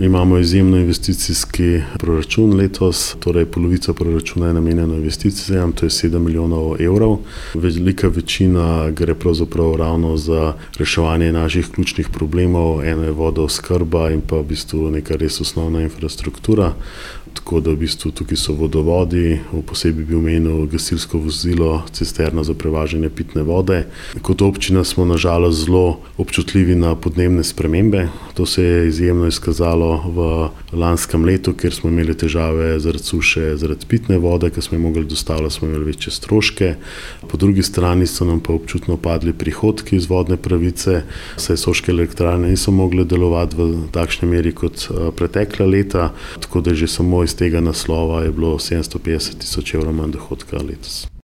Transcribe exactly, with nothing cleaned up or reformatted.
Imamo izjemno investicijski proračun letos, torej polovica proračuna je namenjena investicijam, to je sedem milijonov evrov. Velika večina gre pravzaprav ravno za reševanje naših ključnih problemov, eno je vodooskrba in pa v bistvu neka res osnovna infrastruktura. Tako da v bistvu tukaj so vodovodi, posebej bi omenil gasilsko vozilo, cisterna za prevažanje pitne vode. Kot občina smo na žalost zelo občutljivi na podnebne spremembe. To se je izjemno izkazalo v lanskem letu, kjer smo imeli težave zaradi suše, zaradi pitne vode, ker smo jo mogli dostavljati, smo imeli večje stroške. Po drugi strani so nam pa občutno padli prihodki iz vodne pravice, saj soške elektrarne niso mogle delovati v takšni meri kot pretekla leta, tako da že samo iz tega naslova je bilo sedemsto petdeset tisoč evrov manj dohodka letos.